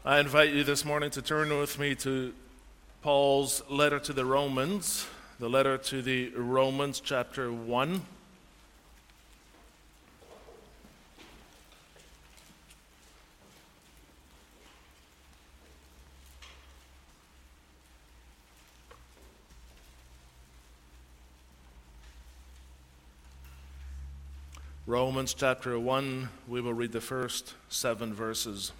I invite you this morning to turn with me to Paul's letter to the Romans, chapter 1. Romans chapter 1, we will read the first 7 verses.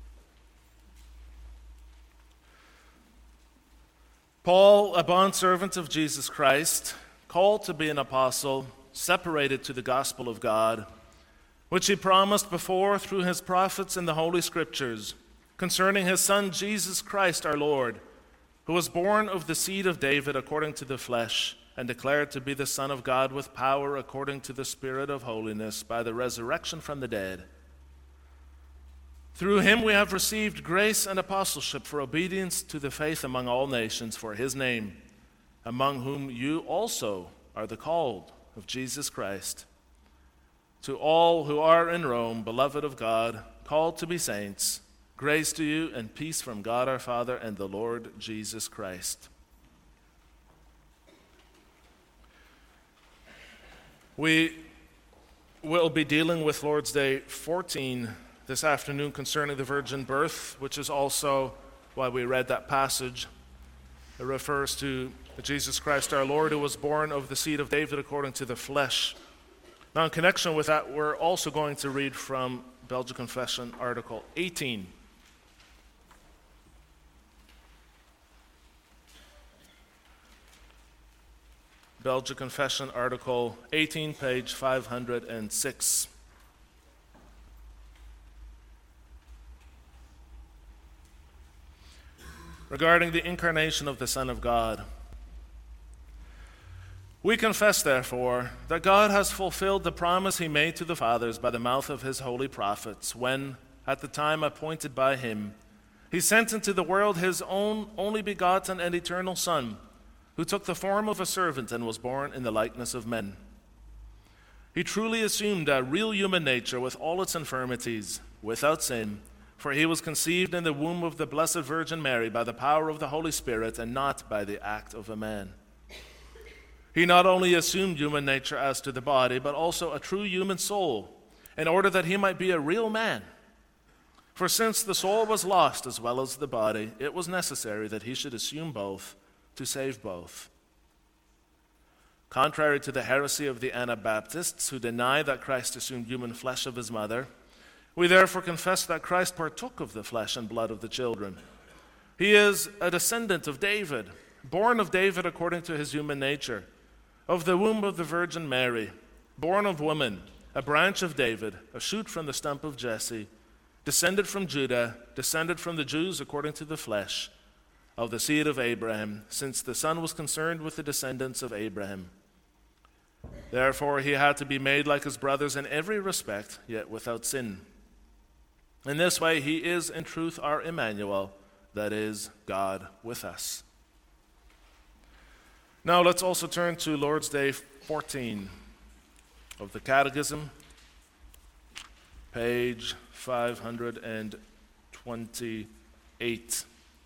Paul, a bondservant of Jesus Christ, called to be an apostle, separated to the gospel of God, which he promised before through his prophets in the Holy Scriptures, concerning his Son Jesus Christ our Lord, who was born of the seed of David according to the flesh, and declared to be the Son of God with power according to the Spirit of holiness by the resurrection from the dead. Through him we have received grace and apostleship for obedience to the faith among all nations for his name, among whom you also are the called of Jesus Christ. To all who are in Rome, beloved of God, called to be saints, grace to you and peace from God our Father and the Lord Jesus Christ. We will be dealing with Lord's Day 14 this afternoon concerning the virgin birth, which is also why we read that passage. It refers to Jesus Christ our Lord, who was born of the seed of David according to the flesh. Now, in connection with that, we're also going to read from Belgian Confession, Article 18. Belgian Confession, Article 18, page 506. Regarding the incarnation of the Son of God. We confess, therefore, that God has fulfilled the promise he made to the fathers by the mouth of his holy prophets, when, at the time appointed by him, he sent into the world his own only begotten and eternal Son, who took the form of a servant and was born in the likeness of men. He truly assumed a real human nature with all its infirmities, without sin, for he was conceived in the womb of the Blessed Virgin Mary by the power of the Holy Spirit and not by the act of a man. He not only assumed human nature as to the body, but also a true human soul, in order that he might be a real man. For since the soul was lost as well as the body, it was necessary that he should assume both, to save both. Contrary to the heresy of the Anabaptists, who deny that Christ assumed human flesh of his mother, we therefore confess that Christ partook of the flesh and blood of the children. He is a descendant of David, born of David according to his human nature, of the womb of the Virgin Mary, born of woman, a branch of David, a shoot from the stump of Jesse, descended from Judah, descended from the Jews according to the flesh, of the seed of Abraham, since the Son was concerned with the descendants of Abraham. Therefore he had to be made like his brothers in every respect, yet without sin. In this way he is in truth our Emmanuel, that is, God with us. Now let's also turn to Lord's Day 14 of the Catechism, page 528.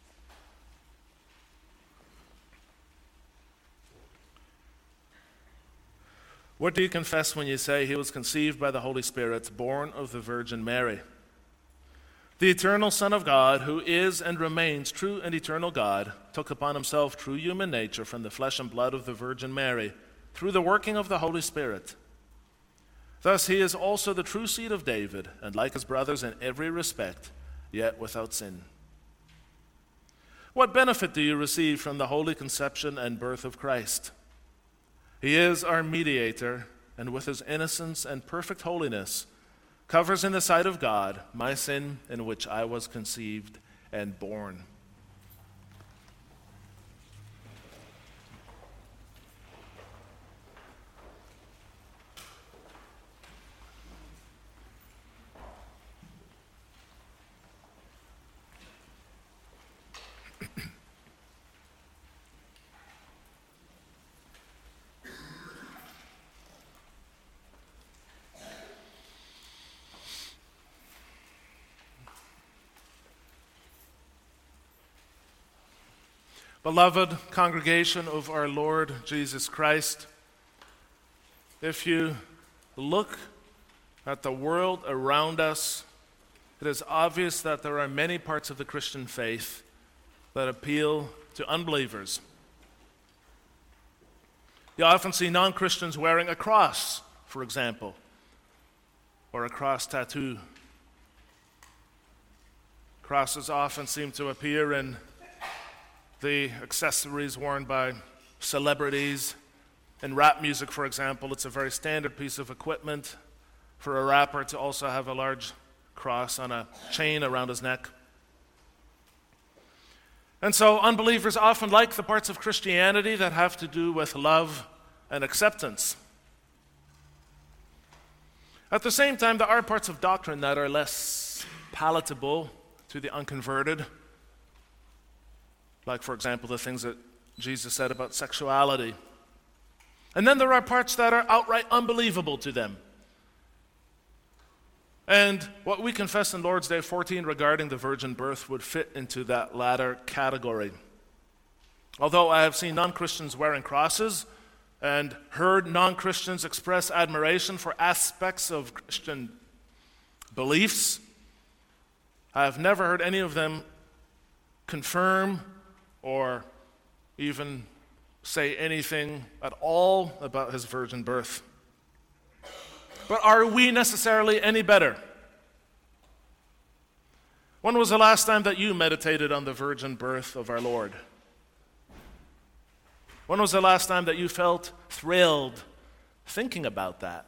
What do you confess when you say he was conceived by the Holy Spirit, born of the Virgin Mary? The eternal Son of God, who is and remains true and eternal God, took upon himself true human nature from the flesh and blood of the Virgin Mary, through the working of the Holy Spirit. Thus he is also the true seed of David, and like his brothers in every respect, yet without sin. What benefit do you receive from the holy conception and birth of Christ? He is our mediator, and with his innocence and perfect holiness, covers in the sight of God my sin in which I was conceived and born. Beloved congregation of our Lord Jesus Christ, if you look at the world around us, it is obvious that there are many parts of the Christian faith that appeal to unbelievers. You often see non-Christians wearing a cross, for example, or a cross tattoo. Crosses often seem to appear in the accessories worn by celebrities. In rap music, for example, it's a very standard piece of equipment for a rapper to also have a large cross on a chain around his neck. And so unbelievers often like the parts of Christianity that have to do with love and acceptance. At the same time, there are parts of doctrine that are less palatable to the unconverted. Like, for example, the things that Jesus said about sexuality. And then there are parts that are outright unbelievable to them. And what we confess in Lord's Day 14 regarding the virgin birth would fit into that latter category. Although I have seen non-Christians wearing crosses and heard non-Christians express admiration for aspects of Christian beliefs, I have never heard any of them confirm or even say anything at all about his virgin birth. But are we necessarily any better? When was the last time that you meditated on the virgin birth of our Lord? When was the last time that you felt thrilled thinking about that?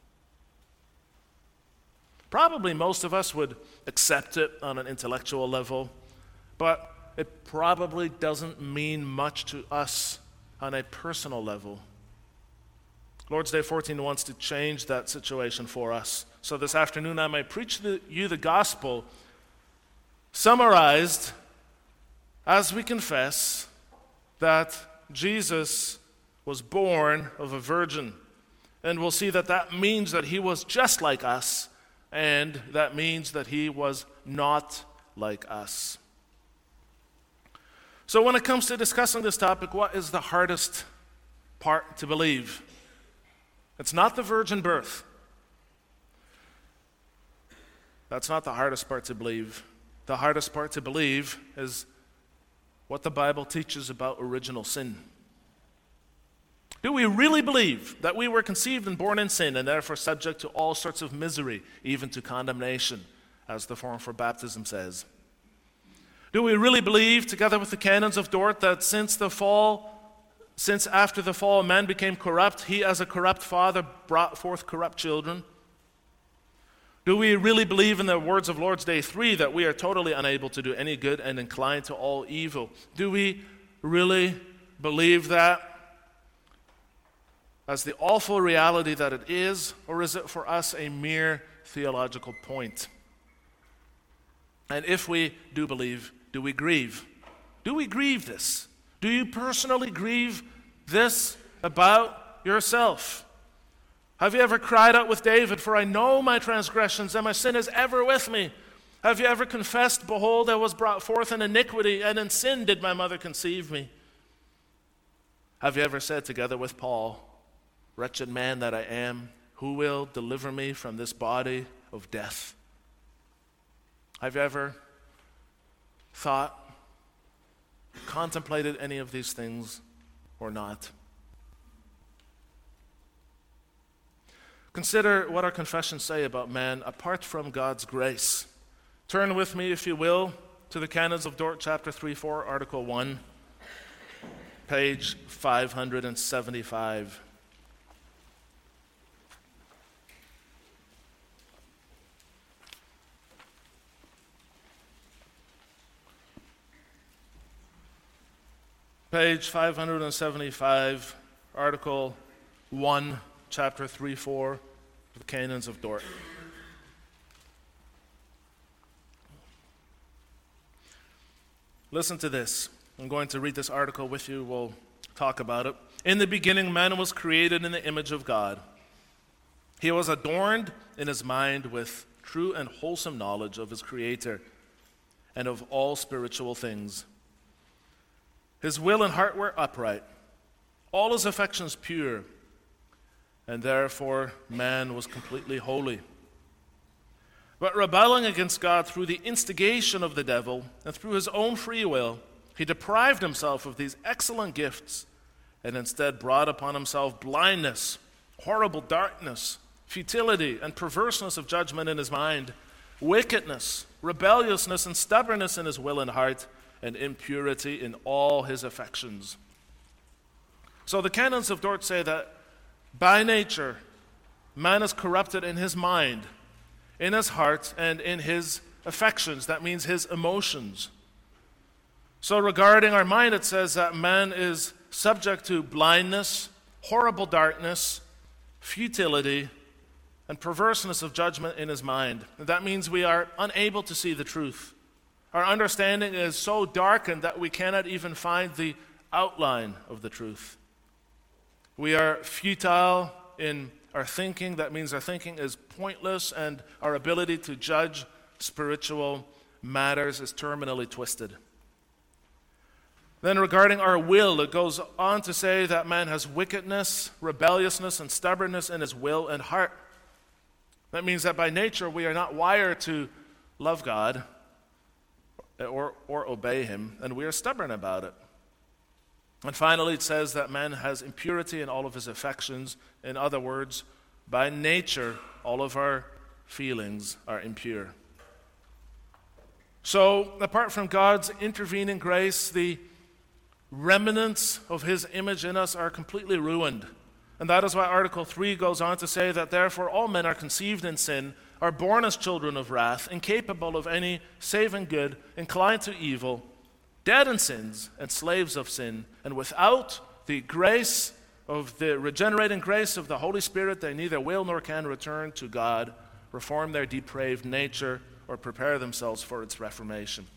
Probably most of us would accept it on an intellectual level, but it probably doesn't mean much to us on a personal level. Lord's Day 14 wants to change that situation for us. So this afternoon I may preach you the gospel summarized as we confess that Jesus was born of a virgin. And we'll see that that means that he was just like us, and that means that he was not like us. So when it comes to discussing this topic, what is the hardest part to believe? It's not the virgin birth. That's not the hardest part to believe. The hardest part to believe is what the Bible teaches about original sin. Do we really believe that we were conceived and born in sin and therefore subject to all sorts of misery, even to condemnation, as the form for baptism says? Do we really believe, together with the canons of Dort, that since after the fall man became corrupt, he as a corrupt father brought forth corrupt children? Do we really believe in the words of Lord's Day 3 that we are totally unable to do any good and inclined to all evil? Do we really believe that as the awful reality that it is, or is it for us a mere theological point? And if we do believe, do we grieve? Do we grieve this? Do you personally grieve this about yourself? Have you ever cried out with David, "For I know my transgressions, and my sin is ever with me"? Have you ever confessed, "Behold, I was brought forth in iniquity, and in sin did my mother conceive me"? Have you ever said together with Paul, "Wretched man that I am, who will deliver me from this body of death"? Have you ever thought, contemplated any of these things or not? Consider what our confessions say about man apart from God's grace. Turn with me, if you will, to the Canons of Dort, chapter 3-4, article 1, page 575. Page 575, article 1, chapter 3-4, of the Canons of Dort. Listen to this. I'm going to read this article with you. We'll talk about it. In the beginning, man was created in the image of God. He was adorned in his mind with true and wholesome knowledge of his Creator and of all spiritual things. His will and heart were upright, all his affections pure, and therefore man was completely holy. But rebelling against God through the instigation of the devil and through his own free will, he deprived himself of these excellent gifts and instead brought upon himself blindness, horrible darkness, futility, and perverseness of judgment in his mind, wickedness, rebelliousness, and stubbornness in his will and heart, and impurity in all his affections. So the canons of Dort say that by nature, man is corrupted in his mind, in his heart, and in his affections. That means his emotions. So regarding our mind, it says that man is subject to blindness, horrible darkness, futility, and perverseness of judgment in his mind. That means we are unable to see the truth. Our understanding is so darkened that we cannot even find the outline of the truth. We are futile in our thinking. That means our thinking is pointless, and our ability to judge spiritual matters is terminally twisted. Then regarding our will, it goes on to say that man has wickedness, rebelliousness, and stubbornness in his will and heart. That means that by nature we are not wired to love God or obey him, and we are stubborn about it. And finally, it says that man has impurity in all of his affections. In other words, by nature, all of our feelings are impure. So, apart from God's intervening grace, the remnants of his image in us are completely ruined. And that is why Article 3 goes on to say that therefore all men are conceived in sin, are born as children of wrath, incapable of any saving good, inclined to evil, dead in sins, and slaves of sin. And without the grace of the regenerating grace of the Holy Spirit, they neither will nor can return to God, reform their depraved nature, or prepare themselves for its reformation.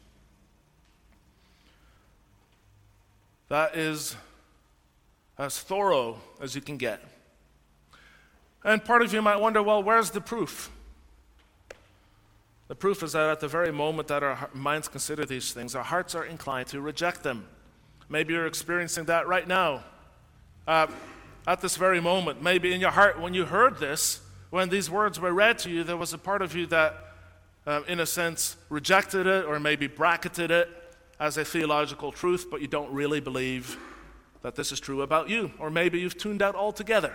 That is as thorough as you can get. And part of you might wonder, well, where's the proof? The proof is that at the very moment that our minds consider these things, our hearts are inclined to reject them. Maybe you're experiencing that right now, at this very moment. Maybe in your heart, when you heard this, when these words were read to you, there was a part of you that, in a sense, rejected it or maybe bracketed it as a theological truth, but you don't really believe that this is true about you. Or maybe you've tuned out altogether.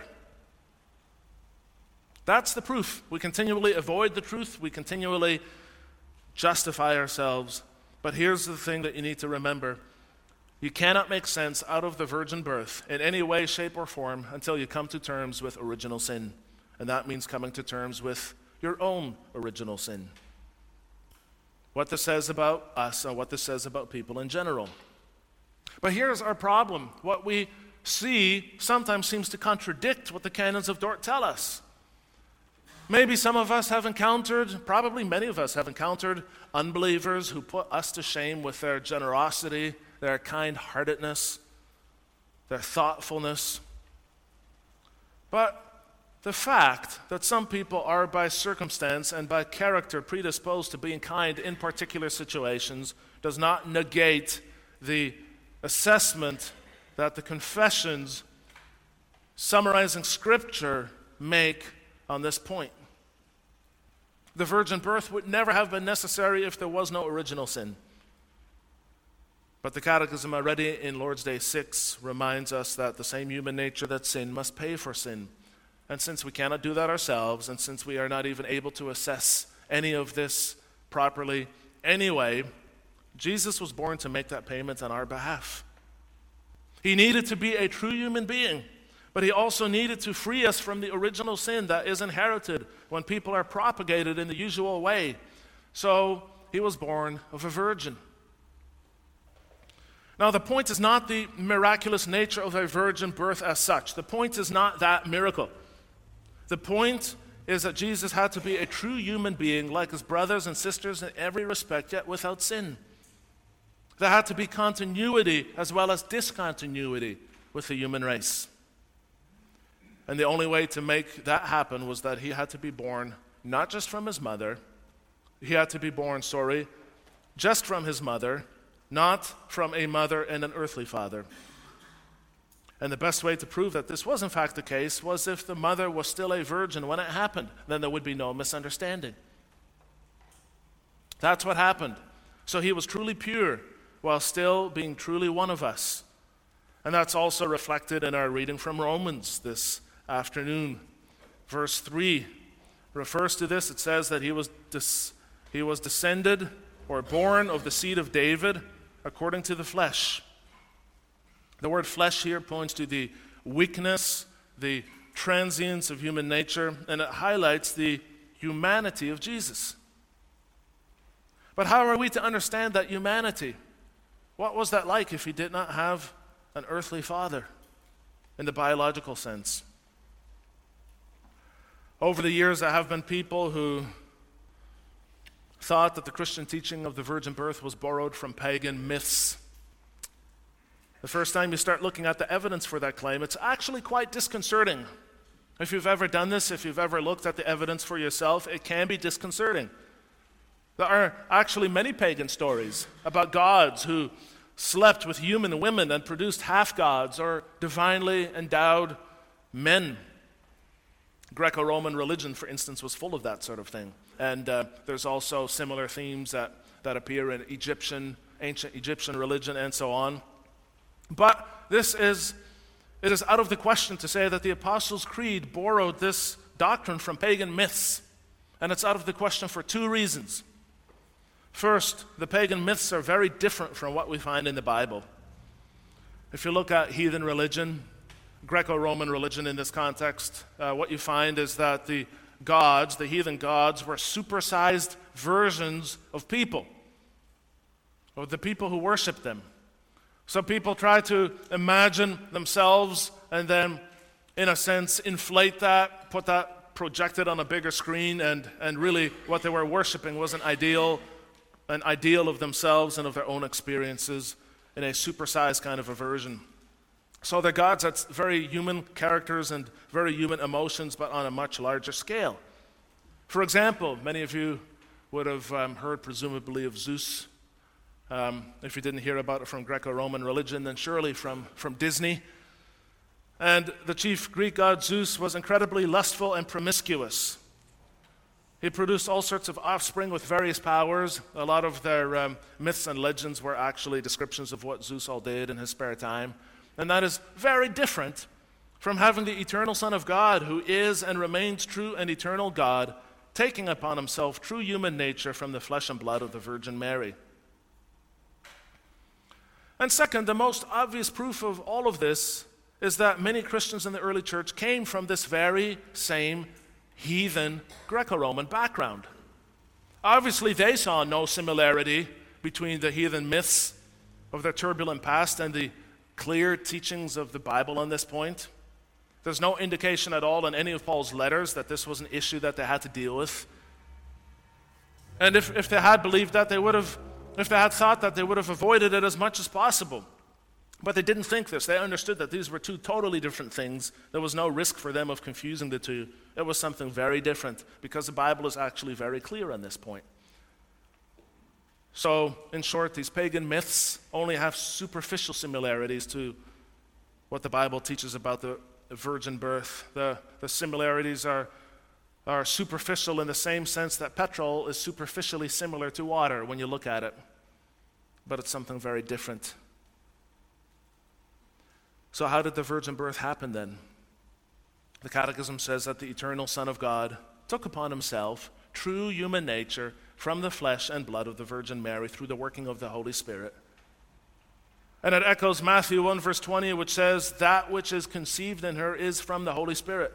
That's the proof. We continually avoid the truth. We continually justify ourselves. But here's the thing that you need to remember. You cannot make sense out of the virgin birth in any way, shape, or form until you come to terms with original sin. And that means coming to terms with your own original sin. What this says about us and what this says about people in general. But here's our problem. What we see sometimes seems to contradict what the canons of Dort tell us. Maybe some of us have encountered, probably many of us have encountered unbelievers who put us to shame with their generosity, their kind-heartedness, their thoughtfulness. But the fact that some people are by circumstance and by character predisposed to being kind in particular situations does not negate the assessment that the confessions summarizing Scripture make on this point. The virgin birth would never have been necessary if there was no original sin. But the Catechism already in Lord's Day 6 reminds us that the same human nature that sinned must pay for sin. And since we cannot do that ourselves, and since we are not even able to assess any of this properly anyway, Jesus was born to make that payment on our behalf. He needed to be a true human being, but he also needed to free us from the original sin that is inherited when people are propagated in the usual way. So he was born of a virgin. Now, the point is not the miraculous nature of a virgin birth as such. The point is not that miracle. The point is that Jesus had to be a true human being like his brothers and sisters in every respect, yet without sin. There had to be continuity as well as discontinuity with the human race. And the only way to make that happen was that he had to be born not just from his mother, just from his mother, not from a mother and an earthly father. And the best way to prove that this was in fact the case was if the mother was still a virgin when it happened. Then there would be no misunderstanding. That's what happened. So he was truly pure while still being truly one of us. And that's also reflected in our reading from Romans this afternoon. Verse 3 refers to this. It says that he was descended or born of the seed of David according to the flesh. The word flesh here points to the weakness, the transience of human nature, and it highlights the humanity of Jesus. But how are we to understand that humanity? What was that like if he did not have an earthly father in the biological sense? Over the years, there have been people who thought that the Christian teaching of the virgin birth was borrowed from pagan myths. The first time you start looking at the evidence for that claim, it's actually quite disconcerting. If you've ever done this, if you've ever looked at the evidence for yourself, it can be disconcerting. There are actually many pagan stories about gods who slept with human women and produced half-gods or divinely endowed men. Greco-Roman religion, for instance, was full of that sort of thing. And there's also similar themes that appear in ancient Egyptian religion and so on. But it is out of the question to say that the Apostles' Creed borrowed this doctrine from pagan myths. And it's out of the question for two reasons. First, the pagan myths are very different from what we find in the Bible. If you look at heathen religion, Greco-Roman religion in this context, what you find is that the heathen gods, were supersized versions of people, of the people who worship them. So people try to imagine themselves and then, in a sense, inflate that, put that projected on a bigger screen, and really what they were worshiping was an ideal of themselves and of their own experiences in a supersized kind of a version. So they're gods that's very human characters and very human emotions, but on a much larger scale. For example, many of you would have heard presumably of Zeus. If you didn't hear about it from Greco-Roman religion, then surely from Disney. And the chief Greek god Zeus was incredibly lustful and promiscuous. He produced all sorts of offspring with various powers. A lot of their myths and legends were actually descriptions of what Zeus all did in his spare time. And that is very different from having the eternal Son of God, who is and remains true and eternal God, taking upon himself true human nature from the flesh and blood of the Virgin Mary. And second, the most obvious proof of all of this is that many Christians in the early church came from this very same heathen Greco-Roman background. Obviously, they saw no similarity between the heathen myths of their turbulent past and the clear teachings of the Bible on this point. There's no indication at all in any of Paul's letters that this was an issue that they had to deal with. And if they had believed that, if they had thought that, they would have avoided it as much as possible. But they didn't think this. They understood that these were two totally different things. There was no risk for them of confusing the two. It was something very different, because the Bible is actually very clear on this point. So, in short, these pagan myths only have superficial similarities to what the Bible teaches about the virgin birth. The similarities are superficial in the same sense that petrol is superficially similar to water when you look at it. But it's something very different. So how did the virgin birth happen then? The Catechism says that the eternal Son of God took upon himself true human nature from the flesh and blood of the Virgin Mary through the working of the Holy Spirit. And it echoes Matthew 1 verse 20, which says, that which is conceived in her is from the Holy Spirit.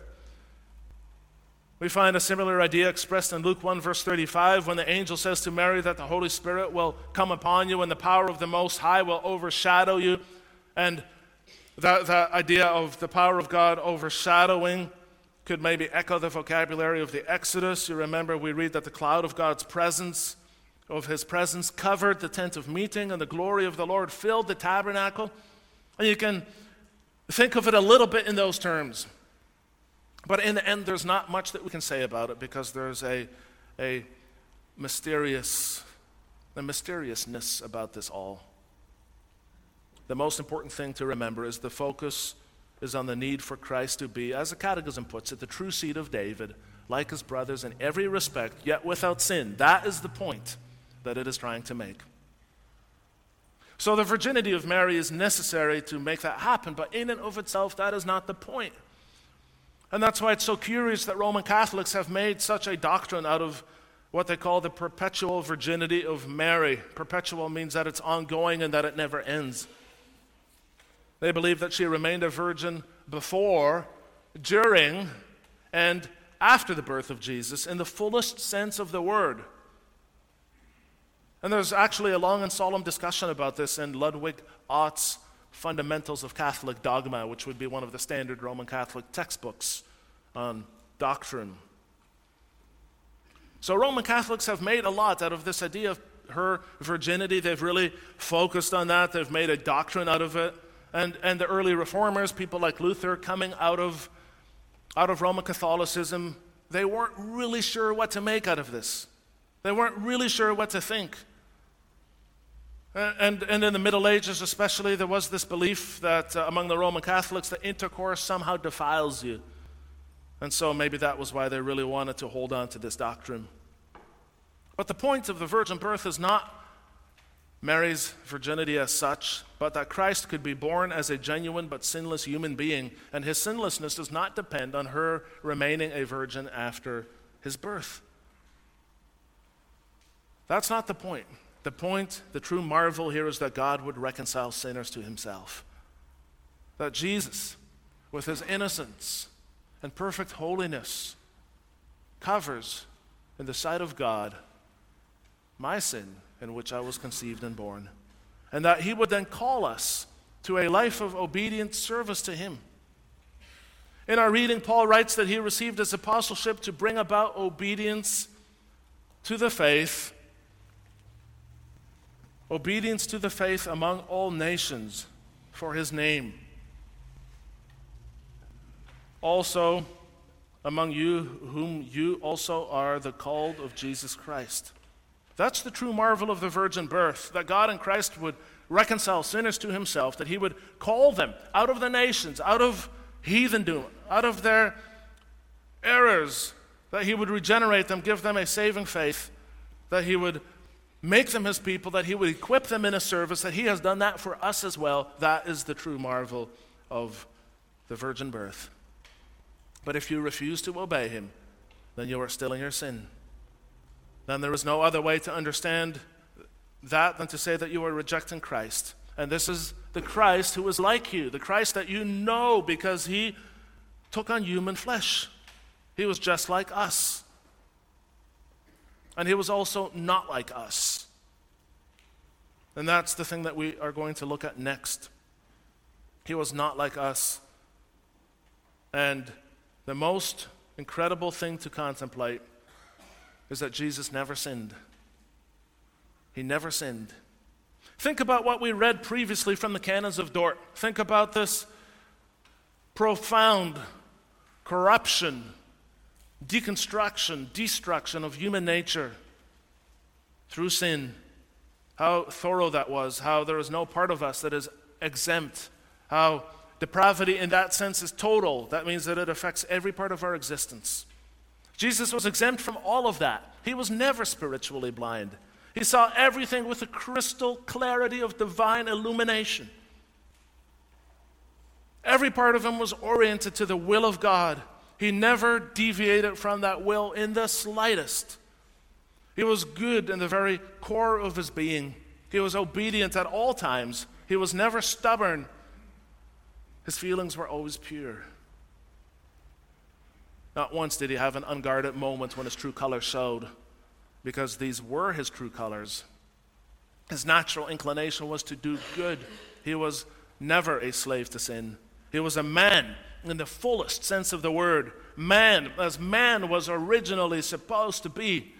We find a similar idea expressed in Luke 1 verse 35, when the angel says to Mary that the Holy Spirit will come upon you and the power of the Most High will overshadow you. And that idea of the power of God overshadowing could maybe echo the vocabulary of the Exodus. You remember we read that the cloud of God's presence, of his presence, covered the tent of meeting, and the glory of the Lord filled the tabernacle. And you can think of it a little bit in those terms. But in the end, there's not much that we can say about it, because there's a mysteriousness about this all. the most important thing to remember is the focus is on the need for Christ to be, as the Catechism puts it, the true seed of David, like his brothers in every respect, yet without sin. That is the point that it is trying to make. So the virginity of Mary is necessary to make that happen, but in and of itself, that is not the point. And that's why it's so curious that Roman Catholics have made such a doctrine out of what they call the perpetual virginity of Mary. Perpetual means that it's ongoing and that it never ends. They believe that she remained a virgin before, during, and after the birth of Jesus in the fullest sense of the word. And there's actually a long and solemn discussion about this in Ludwig Ott's Fundamentals of Catholic Dogma, which would be one of the standard Roman Catholic textbooks on doctrine. So Roman Catholics have made a lot out of this idea of her virginity. They've really focused on that. They've made a doctrine out of it. And the early reformers, people like Luther, coming out of Roman Catholicism, they weren't really sure what to make out of this. They weren't really sure what to think. And in the Middle Ages especially, there was this belief that among the Roman Catholics that intercourse somehow defiles you. And so maybe that was why they really wanted to hold on to this doctrine. But the point of the virgin birth is not Mary's virginity as such, but that Christ could be born as a genuine but sinless human being, and his sinlessness does not depend on her remaining a virgin after his birth. That's not the point. The point, the true marvel here is that God would reconcile sinners to himself. That Jesus, with his innocence and perfect holiness, covers, in the sight of God, my sin in which I was conceived and born. And that he would then call us to a life of obedient service to him. In our reading, Paul writes that he received his apostleship to bring about obedience to the faith. Obedience to the faith among all nations for his name. Also, among you, whom you also are the called of Jesus Christ. That's the true marvel of the virgin birth, that God in Christ would reconcile sinners to himself, that he would call them out of the nations, out of heathendom, out of their errors, that he would regenerate them, give them a saving faith, that he would make them his people, that he would equip them in a service, that he has done that for us as well. That is the true marvel of the virgin birth. But if you refuse to obey him, then you are still in your sin. Then there is no other way to understand that than to say that you are rejecting Christ. And this is the Christ who is like you, the Christ that you know because he took on human flesh. He was just like us. And he was also not like us. And that's the thing that we are going to look at next. He was not like us. And the most incredible thing to contemplate is that Jesus never sinned. He never sinned. Think about what we read previously from the Canons of Dort. Think about this profound corruption, deconstruction, destruction of human nature through sin. How thorough that was, how there is no part of us that is exempt, how depravity in that sense is total. That means that it affects every part of our existence. Jesus was exempt from all of that. He was never spiritually blind. He saw everything with a crystal clarity of divine illumination. Every part of him was oriented to the will of God. He never deviated from that will in the slightest. He was good in the very core of his being. He was obedient at all times. He was never stubborn. His feelings were always pure. Not once did he have an unguarded moment when his true colors showed, because these were his true colors. His natural inclination was to do good. He was never a slave to sin. He was a man in the fullest sense of the word. Man, as man was originally supposed to be.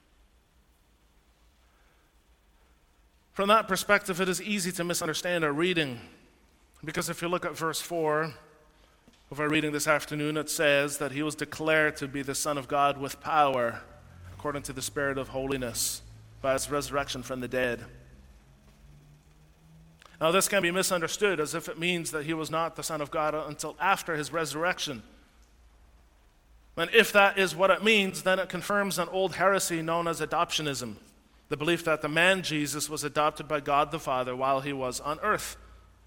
From that perspective, it is easy to misunderstand our reading. Because if you look at verse 4 of our reading this afternoon, it says that he was declared to be the Son of God with power, according to the Spirit of holiness, by his resurrection from the dead. Now, this can be misunderstood as if it means that he was not the Son of God until after his resurrection. And if that is what it means, then it confirms an old heresy known as adoptionism, the belief that the man Jesus was adopted by God the Father while he was on earth.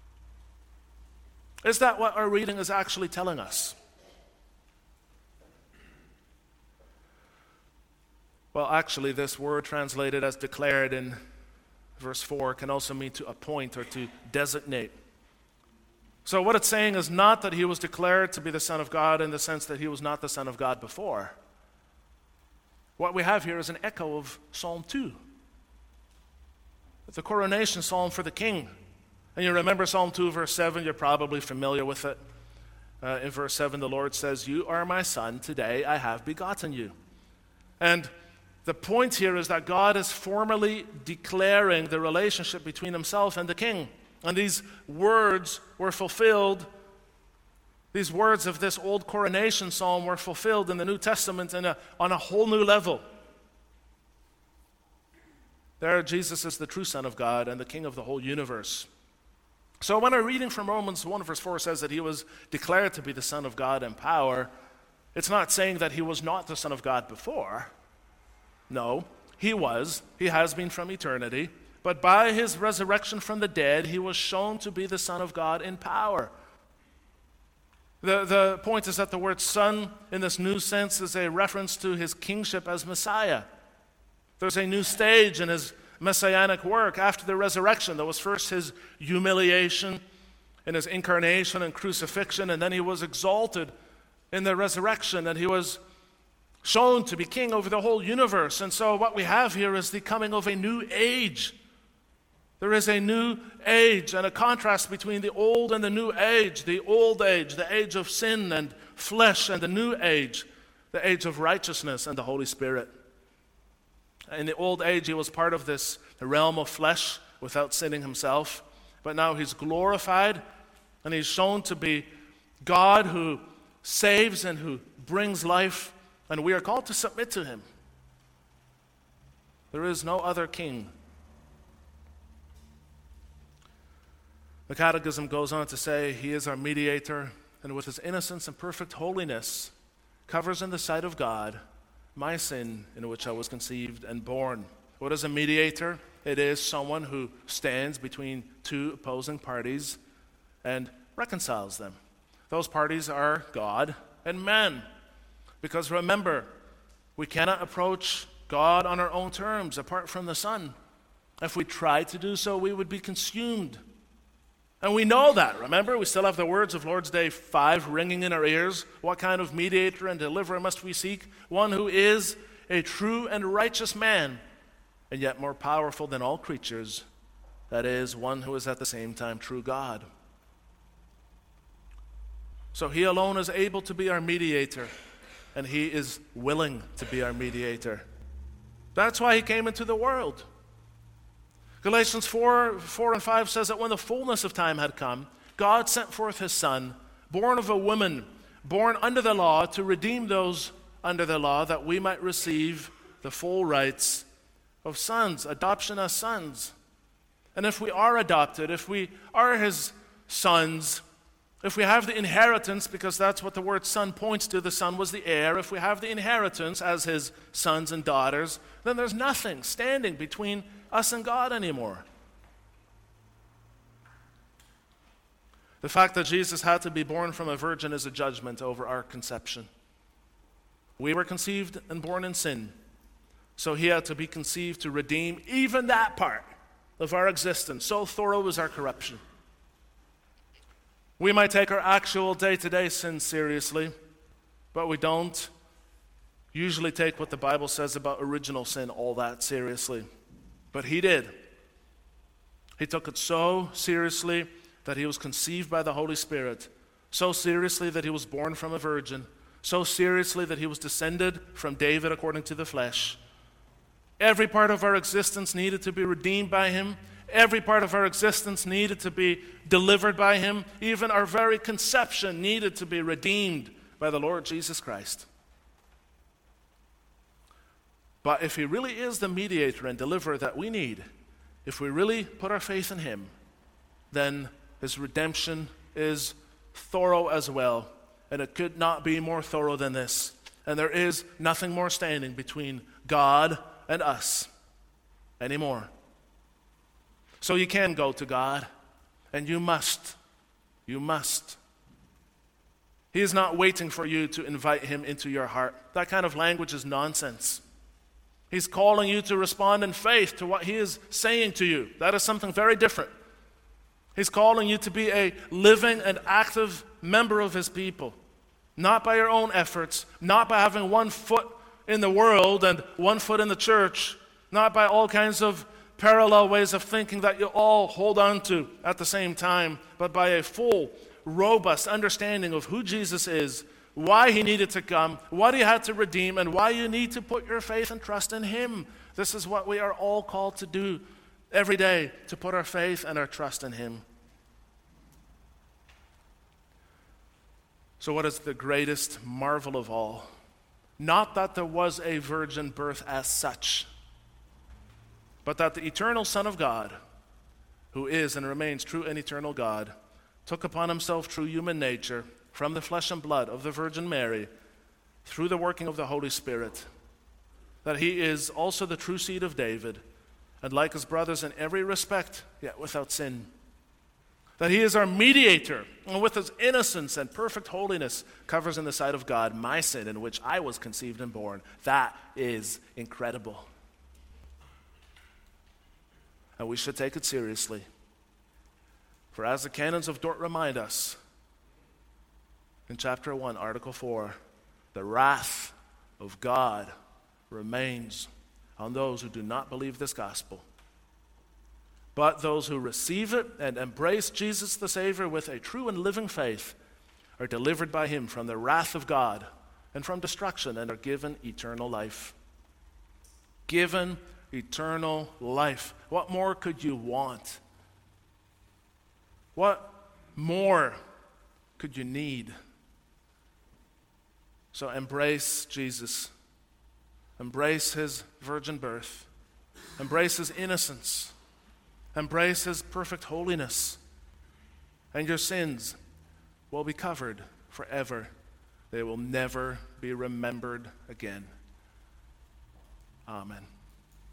Is that what our reading is actually telling us? Well, actually, this word translated as declared in verse 4 can also mean to appoint or to designate. So what it's saying is not that he was declared to be the Son of God in the sense that he was not the Son of God before. What we have here is an echo of Psalm 2. It's a coronation psalm for the king. And you remember Psalm 2, verse 7, you're probably familiar with it. In verse 7, the Lord says, "You are my son, today I have begotten you." And the point here is that God is formally declaring the relationship between himself and the king. And these words were fulfilled, these words of this old coronation psalm were fulfilled in the New Testament on a whole new level. There, Jesus is the true Son of God and the King of the whole universe. So when our reading from Romans 1 verse 4 says that he was declared to be the Son of God in power, it's not saying that he was not the Son of God before. No, he was. He has been from eternity. But by his resurrection from the dead, he was shown to be the Son of God in power. The point is that the word Son in this new sense is a reference to his kingship as Messiah. There's a new stage in his messianic work after the resurrection. There was first his humiliation in his incarnation and crucifixion, and then he was exalted in the resurrection, and he was shown to be king over the whole universe. And so what we have here is the coming of a new age. There is a new age and a contrast between the old and the new age. The old age, the age of sin and flesh, and the new age, the age of righteousness and the Holy Spirit. In the old age, he was part of this realm of flesh without sinning himself. But now he's glorified, and he's shown to be God who saves and who brings life, and we are called to submit to him. There is no other king. The Catechism goes on to say he is our mediator, and with his innocence and perfect holiness covers in the sight of God my sin in which I was conceived and born. What is a mediator? It is someone who stands between two opposing parties and reconciles them. Those parties are God and man. Because remember, we cannot approach God on our own terms apart from the Son. If we tried to do so, we would be consumed. And we know that, remember? We still have the words of Lord's Day 5 ringing in our ears. What kind of mediator and deliverer must we seek? One who is a true and righteous man, and yet more powerful than all creatures. That is, one who is at the same time true God. So he alone is able to be our mediator, and he is willing to be our mediator. That's why he came into the world. Galatians 4 and 5 says that when the fullness of time had come, God sent forth his Son, born of a woman, born under the law, to redeem those under the law, that we might receive the full rights of sons, adoption as sons. And if we are adopted, if we are his sons, if we have the inheritance, because that's what the word son points to, the son was the heir, if we have the inheritance as his sons and daughters, then there's nothing standing between us and God anymore. The fact that Jesus had to be born from a virgin is a judgment over our conception. We were conceived and born in sin, so he had to be conceived to redeem even that part of our existence. So thorough is our corruption. We might take our actual day-to-day sin seriously, but we don't usually take what the Bible says about original sin all that seriously. But he did. He took it so seriously that he was conceived by the Holy Spirit, so seriously that he was born from a virgin, so seriously that he was descended from David according to the flesh. Every part of our existence needed to be redeemed by him. Every part of our existence needed to be delivered by him. Even our very conception needed to be redeemed by the Lord Jesus Christ. But if he really is the mediator and deliverer that we need, if we really put our faith in him, then his redemption is thorough as well. And it could not be more thorough than this. And there is nothing more standing between God and us anymore. So you can go to God, and you must. You must. He is not waiting for you to invite him into your heart. That kind of language is nonsense. He's calling you to respond in faith to what he is saying to you. That is something very different. He's calling you to be a living and active member of his people. Not by your own efforts, not by having one foot in the world and one foot in the church, not by all kinds of parallel ways of thinking that you all hold on to at the same time, but by a full, robust understanding of who Jesus is, why he needed to come, what he had to redeem, and why you need to put your faith and trust in him. This is what we are all called to do every day, to put our faith and our trust in him. So what is the greatest marvel of all? Not that there was a virgin birth as such, but that the eternal Son of God, who is and remains true and eternal God, took upon himself true human nature from the flesh and blood of the Virgin Mary through the working of the Holy Spirit, that he is also the true seed of David, and like his brothers in every respect, yet without sin. That he is our mediator, and with his innocence and perfect holiness covers in the sight of God my sin in which I was conceived and born. That is incredible. And we should take it seriously. For as the canons of Dort remind us, in chapter 1, article 4, the wrath of God remains on those who do not believe this gospel. But those who receive it and embrace Jesus the Savior with a true and living faith are delivered by him from the wrath of God and from destruction, and are given eternal life. Given eternal life. What more could you want? What more could you need? So embrace Jesus. Embrace his virgin birth. Embrace his innocence. Embrace his perfect holiness. And your sins will be covered forever. They will never be remembered again. Amen.